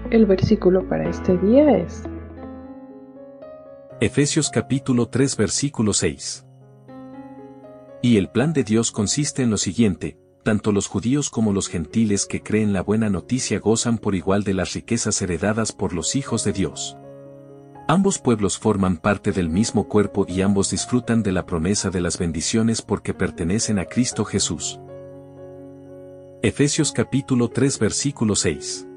El versículo para este día es Efesios capítulo 3 versículo 6. Y el plan de Dios consiste en lo siguiente: tanto los judíos como los gentiles que creen la buena noticia gozan por igual de las riquezas heredadas por los hijos de Dios. Ambos pueblos forman parte del mismo cuerpo y ambos disfrutan de la promesa de las bendiciones porque pertenecen a Cristo Jesús. Efesios capítulo 3 versículo 6.